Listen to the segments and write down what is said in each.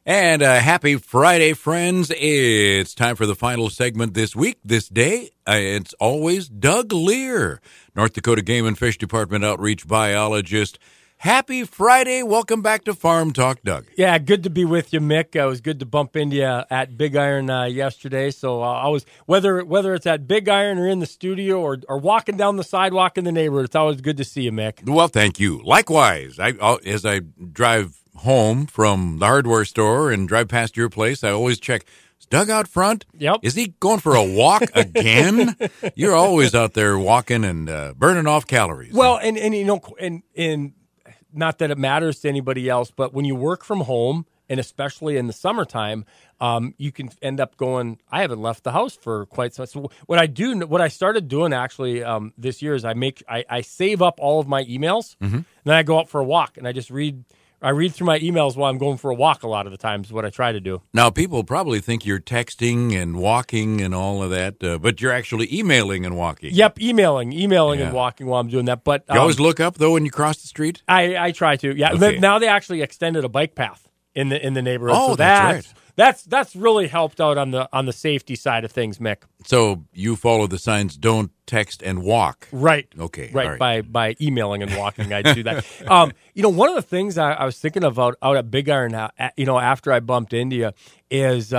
And happy Friday, friends. It's time for the final segment this week, this day. It's always Doug Lear, North Dakota Game and Fish Department outreach biologist. Happy Friday. Welcome back to Farm Talk, Doug. Yeah, good to be with you, Mick. It was good to bump into you at Big Iron yesterday. So I was, whether it's at Big Iron or in the studio or walking down the sidewalk in the neighborhood, it's always good to see you, Mick. Well, thank you. Likewise, as I drive home from the hardware store and drive past your place, I always check, is Doug out front? Yep. Is he going for a walk again? You're always out there walking and burning off calories. Well, and you know, and not that it matters to anybody else, but when you work from home, and especially in the summertime, you can end up going, I haven't left the house for quite some. So what I started doing actually this year is I save up all of my emails, and then I go out for a walk, and I just read through my emails while I'm going for a walk a lot of the times is what I try to do. Now, people probably think you're texting and walking and all of that, but you're actually emailing and walking. Yep, emailing and walking while I'm doing that. But you always look up, though, when you cross the street? I try to, yeah. Okay. Now they actually extended a bike path in the neighborhood. Oh, so that's right. That's really helped out on the safety side of things, Mick. So you follow the signs, don't text and walk. Right. Okay. Right. All By emailing and walking, I do that. One of the things I was thinking about out at Big Iron, after I bumped into you, is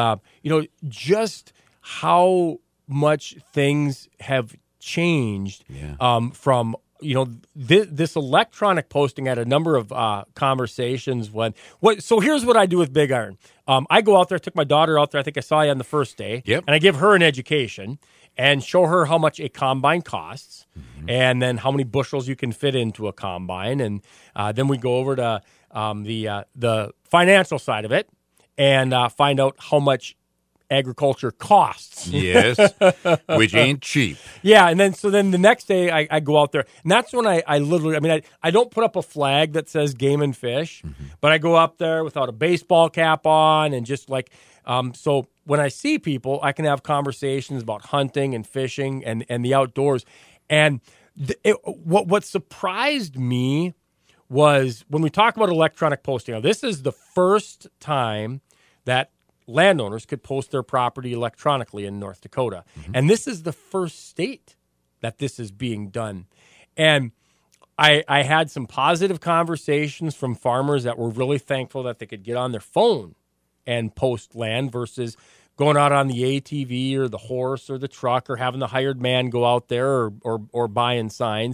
just how much things have changed from. This electronic posting had a number of conversations so here's what I do with Big Iron. I go out there, took my daughter out there. I think I saw you on the first day. Yep. And I give her an education and show her how much a combine costs and then how many bushels you can fit into a combine. And then we go over to the financial side of it and find out how much agriculture costs. Yes, which ain't cheap. Yeah, and then the next day I go out there, and that's when I literally, I don't put up a flag that says game and fish, but I go up there without a baseball cap on and just so when I see people, I can have conversations about hunting and fishing and the outdoors. And what surprised me was when we talk about electronic posting. Now, this is the first time that landowners could post their property electronically in North Dakota. And this is the first state that this is being done. And I had some positive conversations from farmers that were really thankful that they could get on their phone and post land versus going out on the ATV or the horse or the truck or having the hired man go out there or buying signs.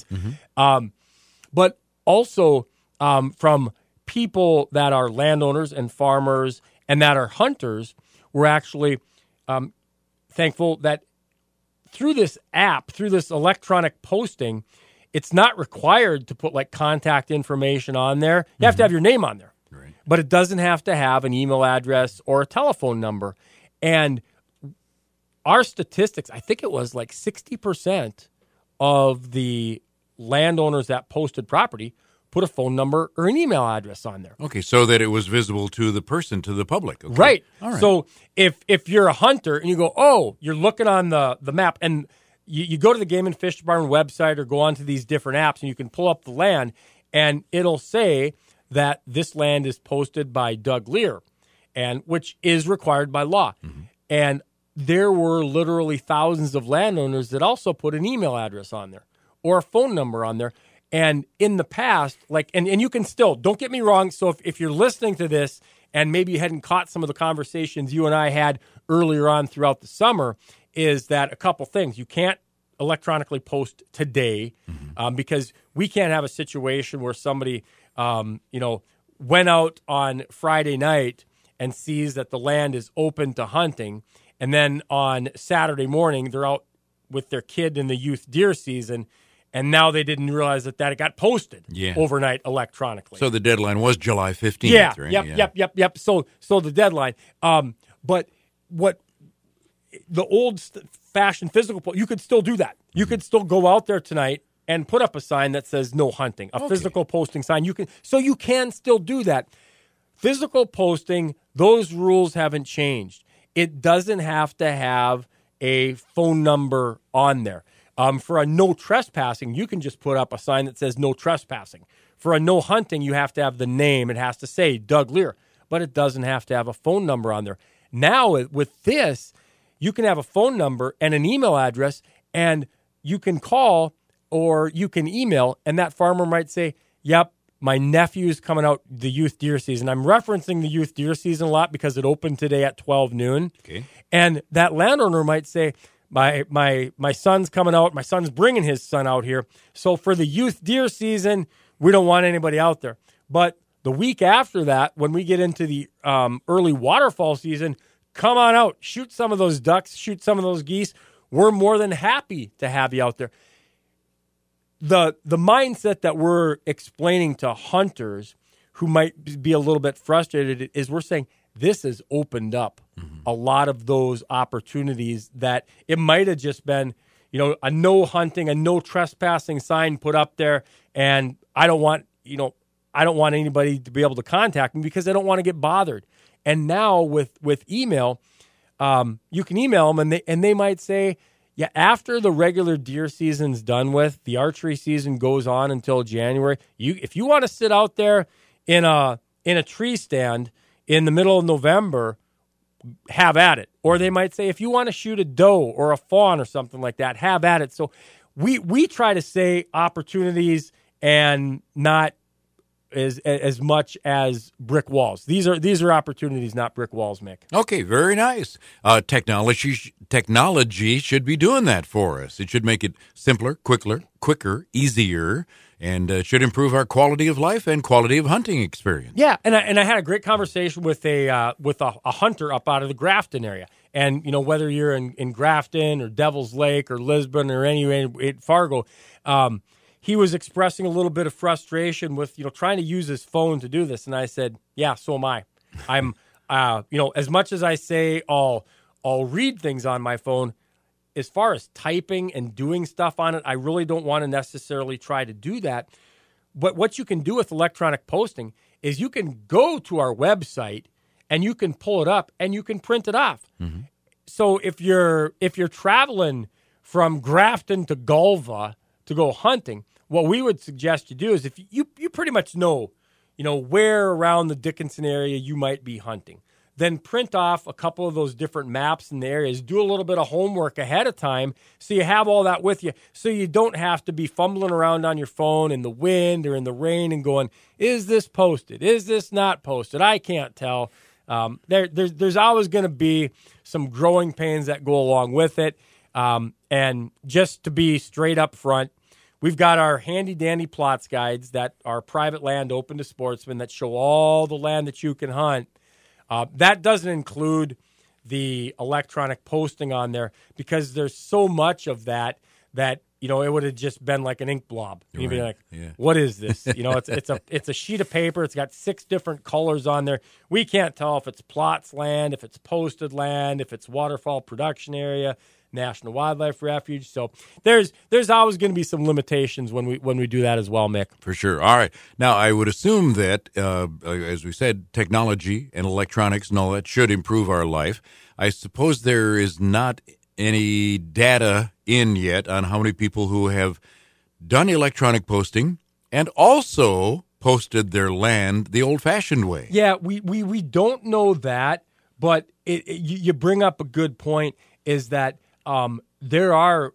But also from people that are landowners and farmers and that are hunters, we're actually thankful that through this app, through this electronic posting, it's not required to put contact information on there. You have to have your name on there, right. But it doesn't have to have an email address or a telephone number. And our statistics, I think it was 60% of the landowners that posted property put a phone number or an email address on there. Okay, so that it was visible to the person, to the public. Okay. Right. All right. So if you're a hunter and you go, you're looking on the map and you go to the Game and Fish Department website or go onto these different apps and you can pull up the land and it'll say that this land is posted by Doug Lear, and which is required by law. And there were literally thousands of landowners that also put an email address on there or a phone number on there. And in the past, and you can still, don't get me wrong, so if you're listening to this and maybe you hadn't caught some of the conversations you and I had earlier on throughout the summer, is that a couple things. You can't electronically post today because we can't have a situation where somebody, went out on Friday night and sees that the land is open to hunting, and then on Saturday morning they're out with their kid in the youth deer season, and now they didn't realize that it got posted overnight electronically. So the deadline was July 15th, right? Yep. So the deadline. But what the old-fashioned physical, you could still do that. You could still go out there tonight and put up a sign that says no hunting, a physical posting sign. You can still do that. Physical posting, those rules haven't changed. It doesn't have to have a phone number on there. For a no trespassing, you can just put up a sign that says no trespassing. For a no hunting, you have to have the name. It has to say Doug Lear. but it doesn't have to have a phone number on there. Now, with this, you can have a phone number and an email address, and you can call or you can email, and that farmer might say, yep, my nephew's coming out the youth deer season. I'm referencing the youth deer season a lot because it opened today at 12 noon. Okay. And that landowner might say, my son's coming out. My son's bringing his son out here. So for the youth deer season, we don't want anybody out there. But the week after that, when we get into the early waterfall season, come on out. Shoot some of those ducks. Shoot some of those geese. We're more than happy to have you out there. The mindset that we're explaining to hunters who might be a little bit frustrated is we're saying this has opened up a lot of those opportunities that it might have just been, a no hunting, a no trespassing sign put up there, and I don't want anybody to be able to contact me because I don't want to get bothered. And now with email, you can email them, and they might say, yeah, after the regular deer season's done with, the archery season goes on until January. If you want to sit out there in a tree stand in the middle of November, have at it. Or they might say, if you want to shoot a doe or a fawn or something like that, have at it. So we try to say opportunities and not as much as brick walls. These are opportunities, not brick walls, Mick. Okay, very nice. Technology should be doing that for us. It should make it simpler, quicker, easier, and should improve our quality of life and quality of hunting experience. Yeah, and I had a great conversation with a hunter up out of the Grafton area. And, whether you're in Grafton or Devil's Lake or Lisbon or anywhere in Fargo, he was expressing a little bit of frustration with, trying to use his phone to do this. And I said, yeah, so am I. I'm, as much as I say I'll read things on my phone, as far as typing and doing stuff on it, I really don't want to necessarily try to do that. But what you can do with electronic posting is you can go to our website and you can pull it up and you can print it off. Mm-hmm. So if you're traveling from Grafton to Galva to go hunting, what we would suggest you do is if you pretty much know where around the Dickinson area you might be hunting, then print off a couple of those different maps in the areas. Do a little bit of homework ahead of time so you have all that with you so you don't have to be fumbling around on your phone in the wind or in the rain and going, is this posted? Is this not posted? I can't tell. There's always going to be some growing pains that go along with it. And just to be straight up front, we've got our handy-dandy plots guides that are private land open to sportsmen that show all the land that you can hunt. That doesn't include the electronic posting on there because there's so much of that it would have just been like an ink blob. You'd be like, what is this? It's a sheet of paper. It's got 6 different colors on there. We can't tell if it's plots land, if it's posted land, if it's waterfall production area, National Wildlife Refuge. So there's always going to be some limitations when we do that as well, Mick. For sure. All right. Now, I would assume that, as we said, technology and electronics and all that should improve our life. I suppose there is not any data in yet on how many people who have done electronic posting and also posted their land the old-fashioned way. Yeah, we don't know that, but you bring up a good point is that there are,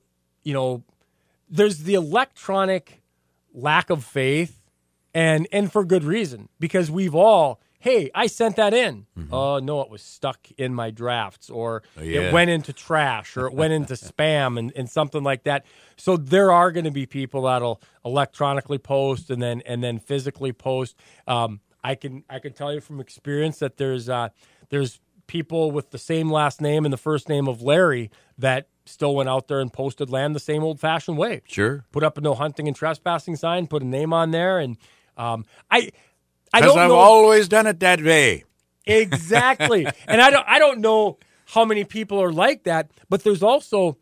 there's the electronic lack of faith and for good reason because we've all, hey, I sent that in. Mm-hmm. Oh, no, it was stuck in my drafts or it went into trash or it went into spam and something like that. So there are going to be people that'll electronically post and then physically post. I can tell you from experience that there's people with the same last name and the first name of Larry that still went out there and posted land the same old-fashioned way. Sure. Put up a no hunting and trespassing sign, put a name on there, and I've always done it that way. Exactly. And I don't know how many people are like that, but there's also,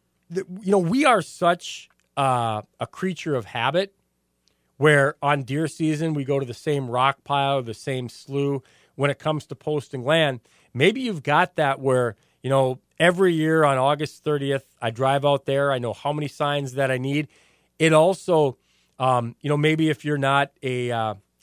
we are such a creature of habit where on deer season we go to the same rock pile, the same slough. When it comes to posting land, maybe you've got that where, every year on August 30th, I drive out there. I know how many signs that I need. It also, maybe if you're not a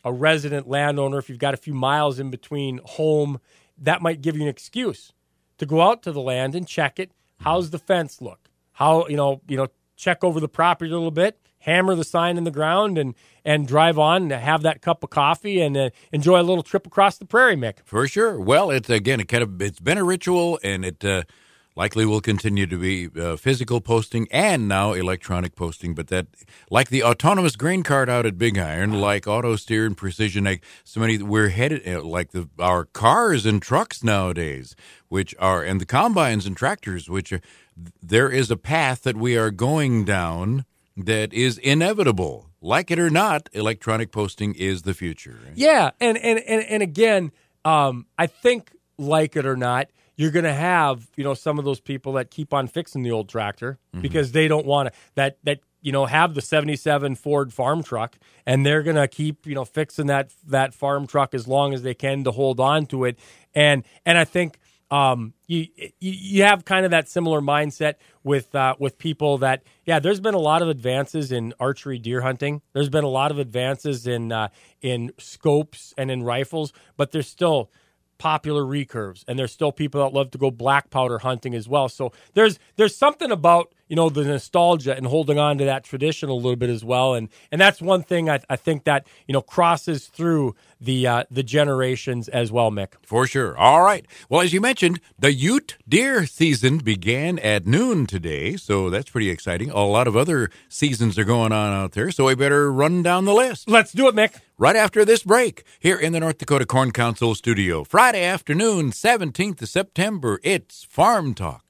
a resident landowner, if you've got a few miles in between home, that might give you an excuse to go out to the land and check it. How's the fence look? How, check over the property a little bit, hammer the sign in the ground, and drive on and have that cup of coffee and enjoy a little trip across the prairie, Mick. For sure. Well, it's been a ritual, and it likely will continue to be physical posting and now electronic posting. But that, like the autonomous grain cart out at Big Iron, like Auto Steer and Precision Ag, so many we're headed like our cars and trucks nowadays, and the combines and tractors, there is a path that we are going down that is inevitable. Like it or not, electronic posting is the future. Right? Yeah, and again, I think, like it or not, you're going to have, some of those people that keep on fixing the old tractor because they don't want to have the 77 Ford farm truck, and they're going to keep, fixing that farm truck as long as they can to hold on to it. And I think you have kind of that similar mindset with people that, there's been a lot of advances in archery deer hunting. There's been a lot of advances in scopes and in rifles, but there's still popular recurves, and there's still people that love to go black powder hunting as well. So there's something about the nostalgia and holding on to that tradition a little bit as well, and that's one thing I think that crosses through the generations as well, Mick. For sure. All right. Well, as you mentioned, the Ute deer season began at noon today, so that's pretty exciting. A lot of other seasons are going on out there, so we better run down the list. Let's do it, Mick. Right after this break, here in the North Dakota Corn Council studio, Friday afternoon, 17th of September, it's Farm Talk.